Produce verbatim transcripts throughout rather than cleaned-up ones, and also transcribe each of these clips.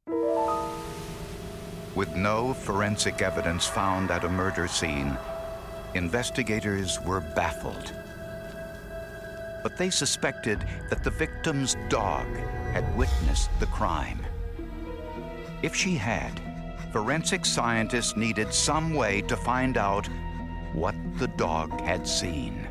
With no forensic evidence found at a murder scene, investigators were baffled. But they suspected that the victim's dog had witnessed the crime. If she had, forensic scientists needed some way to find out what the dog had seen.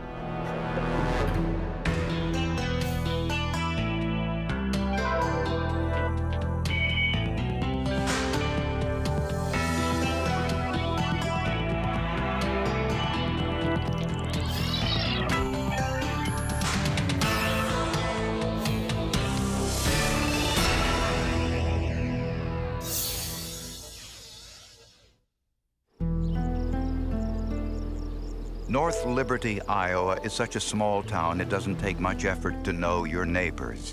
North Liberty, Iowa is such a small town, it doesn't take much effort to know your neighbors.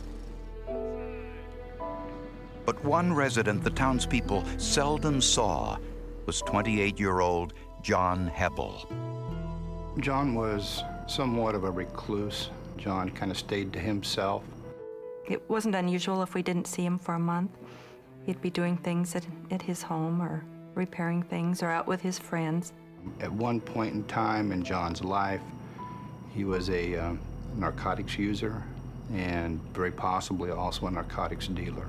But one resident the townspeople seldom saw was twenty-eight-year-old John Hebel. John was somewhat of a recluse. John kind of stayed to himself. It wasn't unusual if we didn't see him for a month. He'd be doing things at, at his home or repairing things or out with his friends. At one point in time in John's life, he was a uh, narcotics user and very possibly also a narcotics dealer.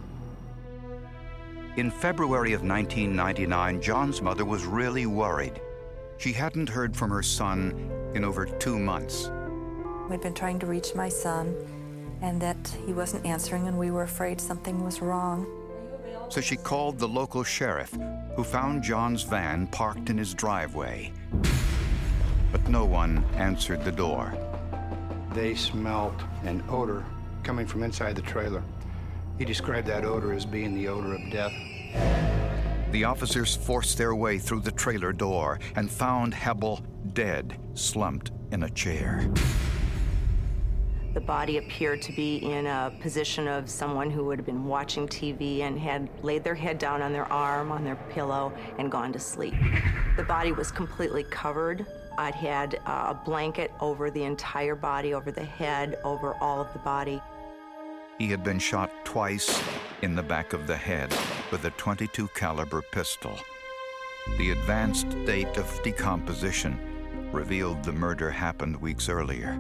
In February of nineteen ninety-nine, John's mother was really worried. She hadn't heard from her son in over two months. We'd been trying to reach my son, and that he wasn't answering, and we were afraid something was wrong. So she called the local sheriff, who found John's van parked in his driveway. But no one answered the door. They smelt an odor coming from inside the trailer. He described that odor as being the odor of death. The officers forced their way through the trailer door and found Hebel dead, slumped in a chair. The body appeared to be in a position of someone who would have been watching T V and had laid their head down on their arm, on their pillow, and gone to sleep. The body was completely covered. It had uh, a blanket over the entire body, over the head, over all of the body. He had been shot twice in the back of the head with a twenty-two caliber pistol. The advanced date of decomposition revealed the murder happened weeks earlier.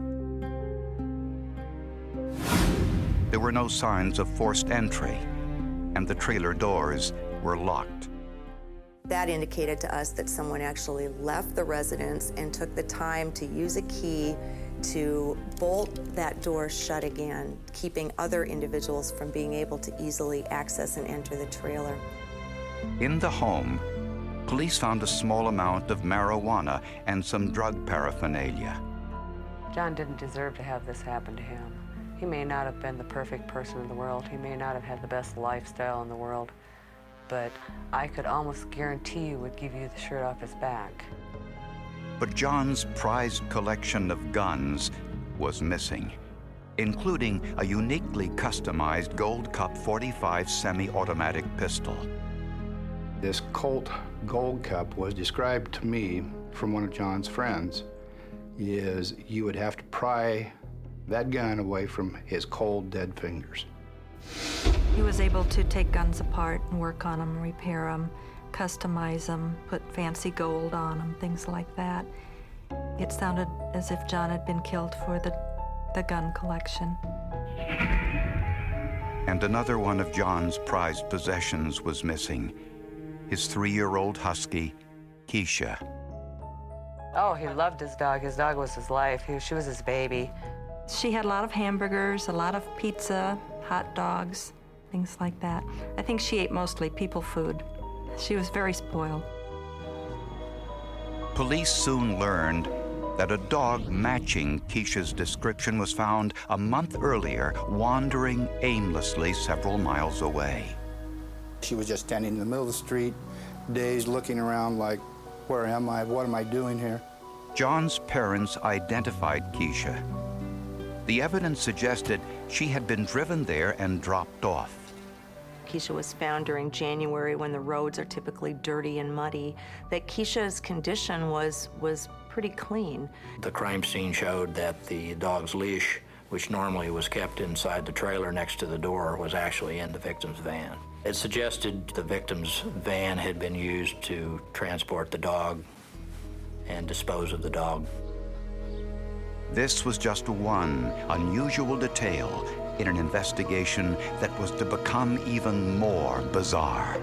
There were no signs of forced entry, and the trailer doors were locked. That indicated to us that someone actually left the residence and took the time to use a key to bolt that door shut again, keeping other individuals from being able to easily access and enter the trailer. In the home, police found a small amount of marijuana and some drug paraphernalia. John didn't deserve to have this happen to him. He may not have been the perfect person in the world. He may not have had the best lifestyle in the world, but I could almost guarantee you would give you the shirt off his back. But John's prized collection of guns was missing, including a uniquely customized Gold Cup forty-five semi-automatic pistol. This Colt Gold Cup was described to me from one of John's friends, is you would have to pry that gun away from his cold, dead fingers. He was able to take guns apart and work on them, repair them, customize them, put fancy gold on them, things like that. It sounded as if John had been killed for the, the gun collection. And another one of John's prized possessions was missing, his three-year-old husky, Keisha. Oh, he loved his dog. His dog was his life. He, she was his baby. She had a lot of hamburgers, a lot of pizza, hot dogs, things like that. I think she ate mostly people food. She was very spoiled. Police soon learned that a dog matching Keisha's description was found a month earlier, wandering aimlessly several miles away. She was just standing in the middle of the street, dazed, looking around like, where am I? What am I doing here? John's parents identified Keisha. The evidence suggested she had been driven there and dropped off. Keisha was found during January when the roads are typically dirty and muddy. That Keisha's condition was, was pretty clean. The crime scene showed that the dog's leash which normally was kept inside the trailer next to the door, was actually in the victim's van. It suggested the victim's van had been used to transport the dog and dispose of the dog. This was just one unusual detail in an investigation that was to become even more bizarre.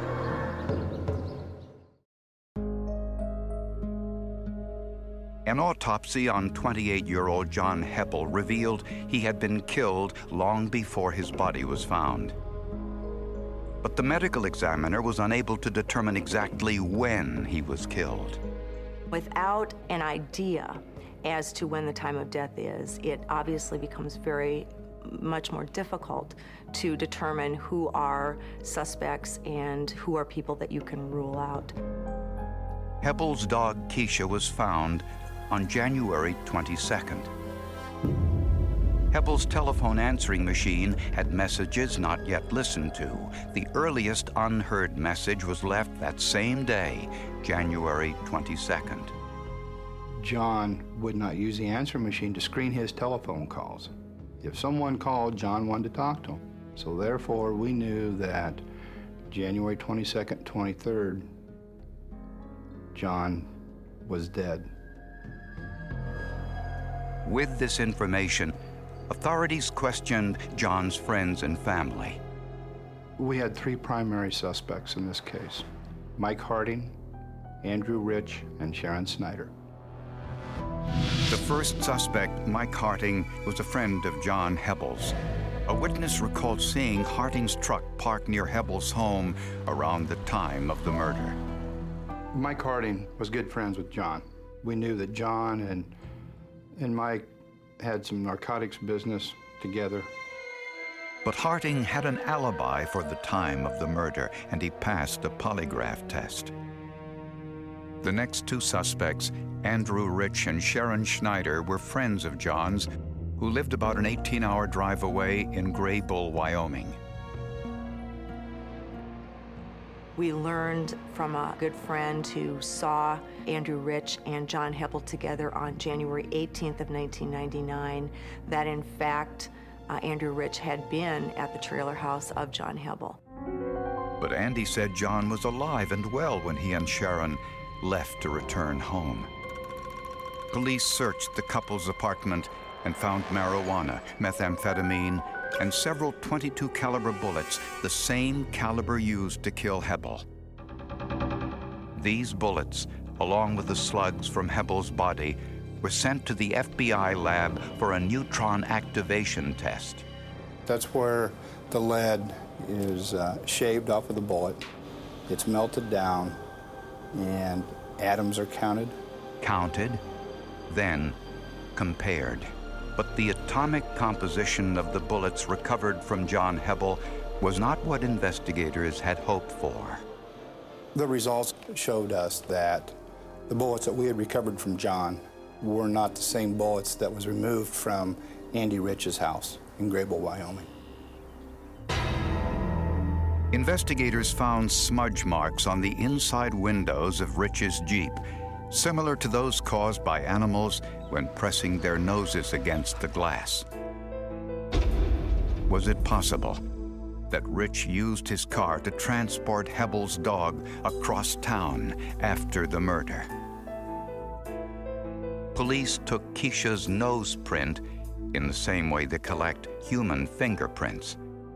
An autopsy on twenty-eight-year-old John Heppel revealed he had been killed long before his body was found. But the medical examiner was unable to determine exactly when he was killed. Without an idea as to when the time of death is, it obviously becomes very much more difficult to determine who are suspects and who are people that you can rule out. Heppel's dog Keisha was found on January twenty-second. Heppel's telephone answering machine had messages not yet listened to. The earliest unheard message was left that same day, January twenty-second. John would not use the answering machine to screen his telephone calls. If someone called, John wanted to talk to him. So therefore, we knew that January twenty-second, twenty-third, John was dead. With this information, authorities questioned John's friends and family. We had three primary suspects in this case: Mike Harding, Andrew Rich, and Sharon Snyder. The first suspect, Mike Harding, was a friend of John Heppel's. A witness recalled seeing Harding's truck parked near Heppel's home around the time of the murder. Mike Harding was good friends with John. We knew that John and, and Mike had some narcotics business together. But Harding had an alibi for the time of the murder, and he passed a polygraph test. The next two suspects, Andrew Rich and Sharon Snyder, were friends of John's who lived about an eighteen-hour drive away in Graybull, Wyoming. We learned from a good friend who saw Andrew Rich and John Heppel together on January eighteenth of nineteen ninety-nine that, in fact, uh, Andrew Rich had been at the trailer house of John Heppel. But Andy said John was alive and well when he and Sharon left to return home. Police searched the couple's apartment and found marijuana, methamphetamine, and several twenty-two caliber bullets, the same caliber used to kill Heppel. These bullets, along with the slugs from Heppel's body, were sent to the F B I lab for a neutron activation test. That's where the lead is uh, shaved off of the bullet. It's melted down, and atoms are counted. Counted, then compared. But the atomic composition of the bullets recovered from John Heppel was not what investigators had hoped for. The results showed us that the bullets that we had recovered from John were not the same bullets that was removed from Andy Rich's house in Graybull, Wyoming. Investigators found smudge marks on the inside windows of Rich's Jeep, similar to those caused by animals when pressing their noses against the glass. Was it possible that Rich used his car to transport Heppel's dog across town after the murder? Police took Keisha's nose print in the same way they collect human fingerprints.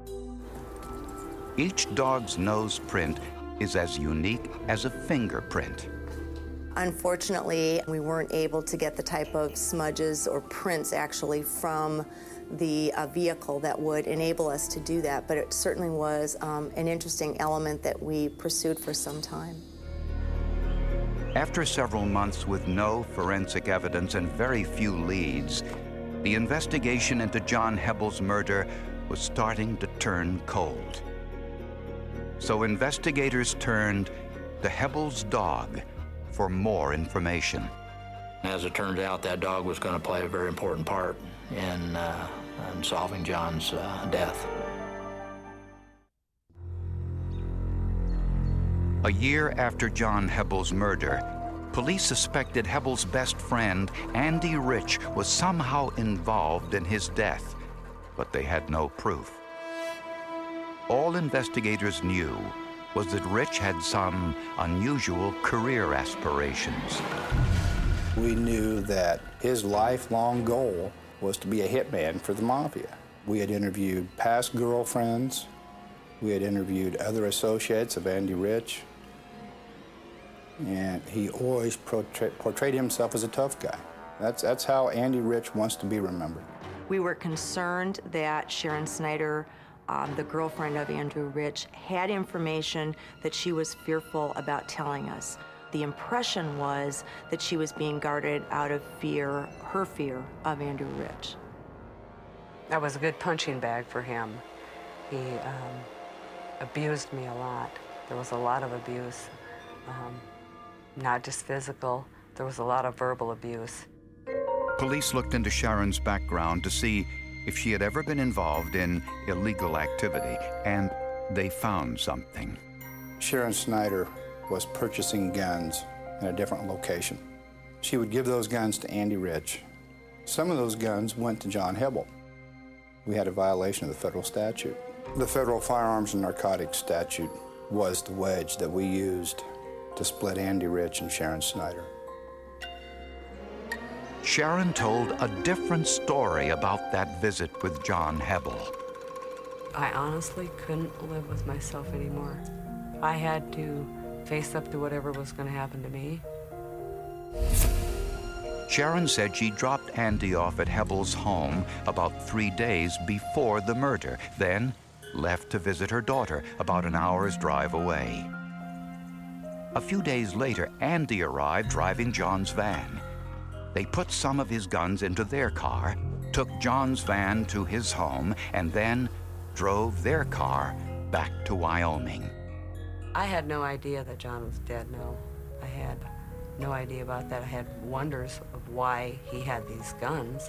Each dog's nose print is as unique as a fingerprint. Unfortunately, we weren't able to get the type of smudges or prints actually from the uh, vehicle that would enable us to do that, but it certainly was um, an interesting element that we pursued for some time. After several months with no forensic evidence and very few leads, the investigation into John Heppel's murder was starting to turn cold. So investigators turned to Heppel's dog for more information. As it turned out, that dog was going to play a very important part in, uh, in solving John's uh, death. A year after John Heppel's murder, police suspected Heppel's best friend, Andy Rich, was somehow involved in his death. but they had no proof. All investigators knew was that Rich had some unusual career aspirations. We knew that his lifelong goal was to be a hitman for the mafia. We had interviewed past girlfriends. We had interviewed other associates of Andy Rich. And he always portray portrayed himself as a tough guy. That's, that's how Andy Rich wants to be remembered. We were concerned that Sharon Snyder, um, the girlfriend of Andrew Rich, had information that she was fearful about telling us. The impression was that she was being guarded out of fear, her fear of Andrew Rich. That was a good punching bag for him. He um, abused me a lot. There was a lot of abuse, um, not just physical. There was a lot of verbal abuse. Police looked into Sharon's background to see if she had ever been involved in illegal activity, and they found something. Sharon Snyder was purchasing guns in a different location. She would give those guns to Andy Rich. Some of those guns went to John Hebel. We had a violation of the federal statute. The federal firearms and narcotics statute was the wedge that we used to split Andy Rich and Sharon Snyder. Sharon told a different story about that visit with John Hebel. I honestly couldn't live with myself anymore. I had to face up to whatever was going to happen to me. Sharon said she dropped Andy off at Hebel's home about three days before the murder, then left to visit her daughter about an hour's drive away. A few days later, Andy arrived driving John's van. They put some of his guns into their car, took John's van to his home, and then drove their car back to Wyoming. I had no idea that John was dead, no. I had no idea about that. I had wonders of why he had these guns.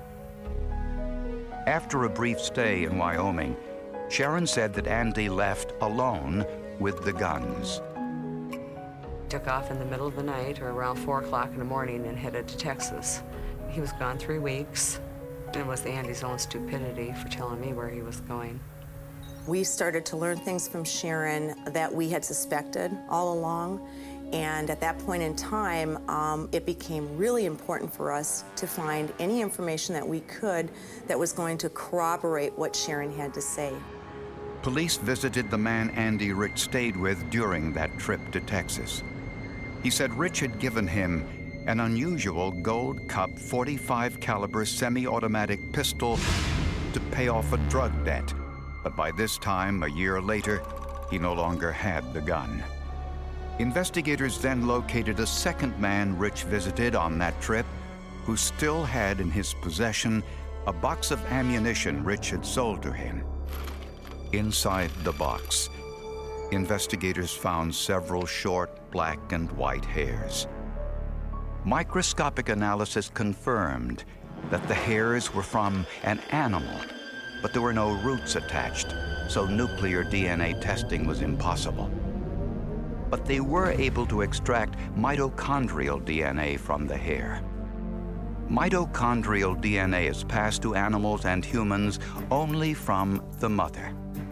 After a brief stay in Wyoming, Sharon said that Andy left alone with the guns. Took off in the middle of the night or around four o'clock in the morning and headed to Texas. He was gone three weeks. It was Andy's own stupidity for telling me where he was going. We started to learn things from Sharon that we had suspected all along. And at that point in time, um, it became really important for us to find any information that we could that was going to corroborate what Sharon had to say. Police visited the man Andy Rich stayed with during that trip to Texas. He said Rich had given him an unusual Gold Cup forty-five caliber semi-automatic pistol to pay off a drug debt. But by this time, a year later, he no longer had the gun. Investigators then located a second man Rich visited on that trip, who still had in his possession a box of ammunition Rich had sold to him. Inside the box, investigators found several short black and white hairs. Microscopic analysis confirmed that the hairs were from an animal, but there were no roots attached, so nuclear D N A testing was impossible. But they were able to extract mitochondrial D N A from the hair. Mitochondrial D N A is passed to animals and humans only from the mother.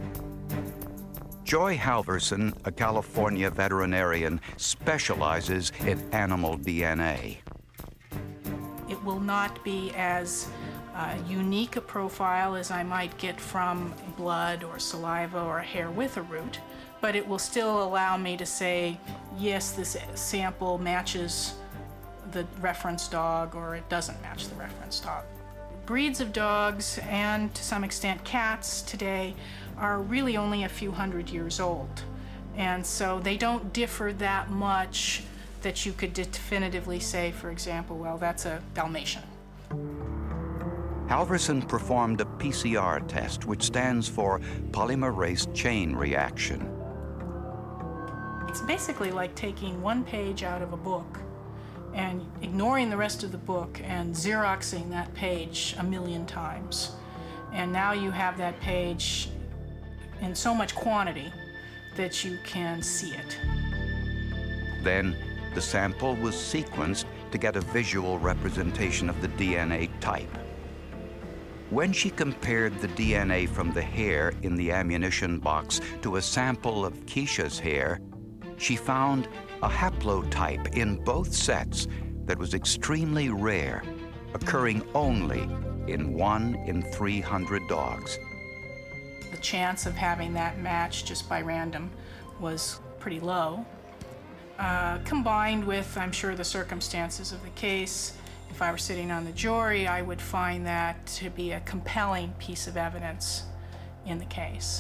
Joy Halverson, a California veterinarian, specializes in animal D N A. It will not be as uh, unique a profile as I might get from blood or saliva or hair with a root, but it will still allow me to say, yes, this sample matches the reference dog, or it doesn't match the reference dog. Breeds of dogs, and to some extent cats today, are really only a few hundred years old. And so they don't differ that much that you could definitively say, for example, well, that's a Dalmatian. Halverson performed a P C R test, which stands for polymerase chain reaction. It's basically like taking one page out of a book and ignoring the rest of the book and Xeroxing that page a million times. And now you have that page in so much quantity that you can see it. Then the sample was sequenced to get a visual representation of the D N A type. When she compared the D N A from the hair in the ammunition box to a sample of Keisha's hair, she found a haplotype in both sets that was extremely rare, occurring only in one in three hundred dogs. The chance of having that match just by random was pretty low. Uh, combined with, I'm sure, the circumstances of the case, if I were sitting on the jury, I would find that to be a compelling piece of evidence in the case.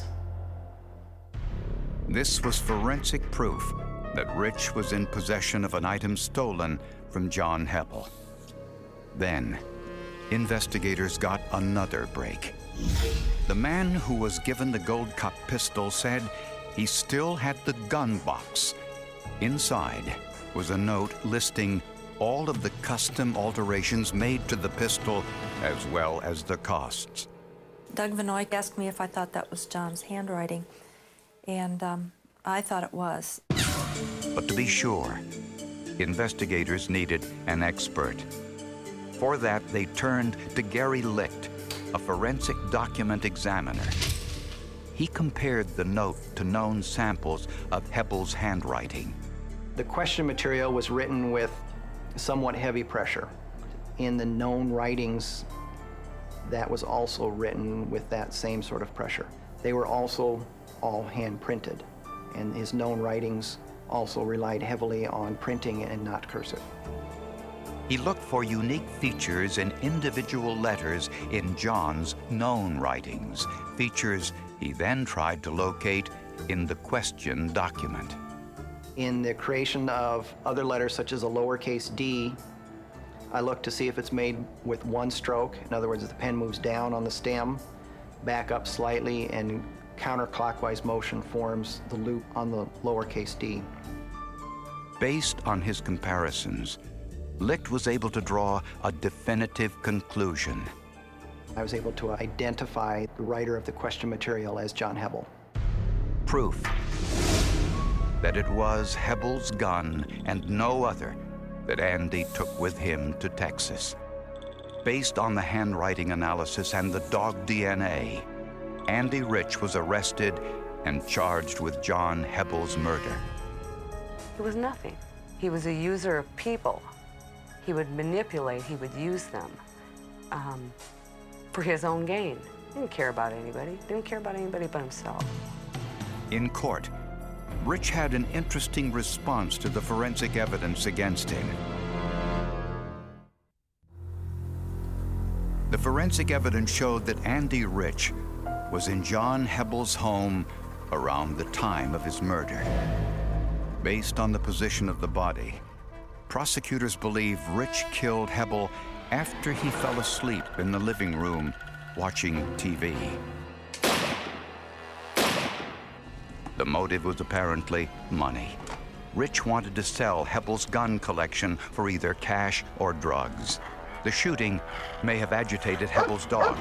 This was forensic proof that Rich was in possession of an item stolen from John Hebel. Then, investigators got another break. The man who was given the Gold Cup pistol said he still had the gun box. Inside was a note listing all of the custom alterations made to the pistol, as well as the costs. Doug Vanoy asked me if I thought that was John's handwriting, and um, I thought it was. But to be sure, investigators needed an expert. For that, they turned to Gary Licht, a forensic document examiner. He compared the note to known samples of Hebel's handwriting. The question material was written with somewhat heavy pressure. In the known writings, that was also written with that same sort of pressure. They were also all hand printed, and his known writings also relied heavily on printing and not cursive. He looked for unique features in individual letters in John's known writings, features he then tried to locate in the question document. In the creation of other letters, such as a lowercase d, I look to see if it's made with one stroke. In other words, the pen moves down on the stem, back up slightly, and counterclockwise motion forms the loop on the lowercase d. Based on his comparisons, Licht was able to draw a definitive conclusion. I was able to identify the writer of the question material as John Hebel. Proof that it was Hebel's gun and no other that Andy took with him to Texas. Based on the handwriting analysis and the dog D N A, Andy Rich was arrested and charged with John Hebel's murder. He was nothing. He was a user of people. He would manipulate, he would use them um, for his own gain. He didn't care about anybody, didn't care about anybody but himself. In court, Rich had an interesting response to the forensic evidence against him. The forensic evidence showed that Andy Rich was in John Hebel's home around the time of his murder. Based on the position of the body, prosecutors believe Rich killed Hebel after he fell asleep in the living room watching T V. The motive was apparently money. Rich wanted to sell Hebel's gun collection for either cash or drugs. The shooting may have agitated Hebel's dog.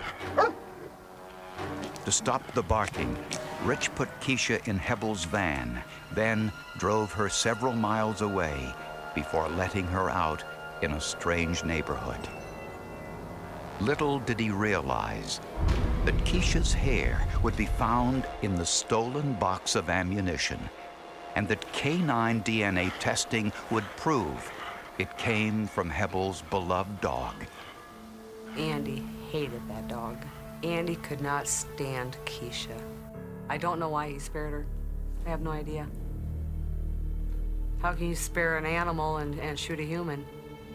To stop the barking, Rich put Keisha in Hebel's van, then drove her several miles away before letting her out in a strange neighborhood. Little did he realize that Keisha's hair would be found in the stolen box of ammunition, and that canine D N A testing would prove it came from Hebel's beloved dog. Andy hated that dog. Andy could not stand Keisha. I don't know why he spared her. I have no idea. How can you spare an animal and, and shoot a human?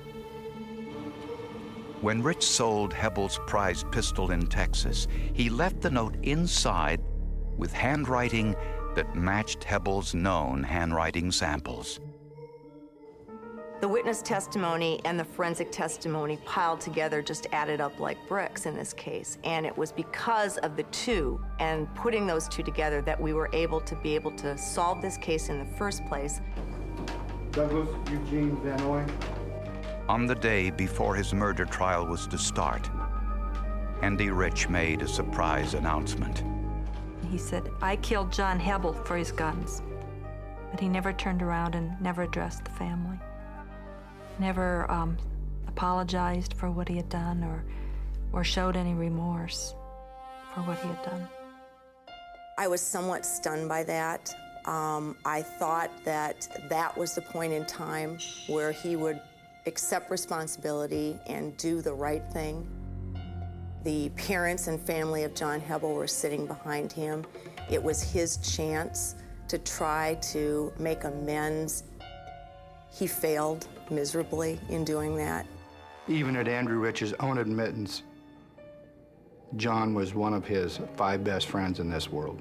When Rich sold Hebel's prized pistol in Texas, he left the note inside with handwriting that matched Hebel's known handwriting samples. The witness testimony and the forensic testimony piled together just added up like bricks in this case. And it was because of the two and putting those two together that we were able to be able to solve this case in the first place. Douglas Eugene Vanoy. On the day before his murder trial was to start, Andy Rich made a surprise announcement. He said, I killed John Hebel for his guns. But he never turned around and never addressed the family. Never um, apologized for what he had done or or showed any remorse for what he had done. I was somewhat stunned by that. Um, I thought that that was the point in time where he would accept responsibility and do the right thing. The parents and family of John Hebel were sitting behind him. It was his chance to try to make amends. He failed miserably in doing that. Even at Andrew Rich's own admittance, John was one of his five best friends in this world.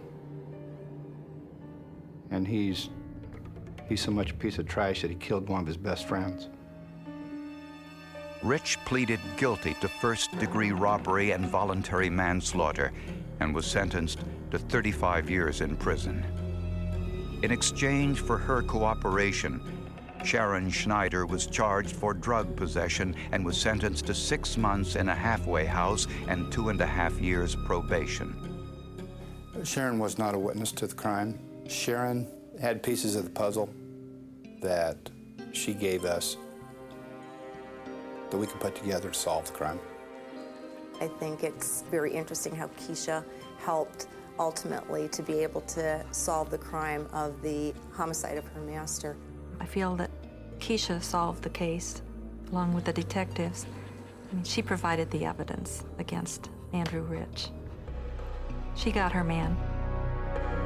And he's, he's so much a piece of trash that he killed one of his best friends. Rich pleaded guilty to first-degree robbery and voluntary manslaughter and was sentenced to thirty-five years in prison. In exchange for her cooperation, Sharon Schneider was charged for drug possession and was sentenced to six months in a halfway house and two and a half years probation. Sharon was not a witness to the crime. Sharon had pieces of the puzzle that she gave us that we could put together to solve the crime. I think it's very interesting how Keisha helped ultimately to be able to solve the crime of the homicide of her master. I feel that Keisha solved the case along with the detectives. I mean, she provided the evidence against Andrew Rich. She got her man.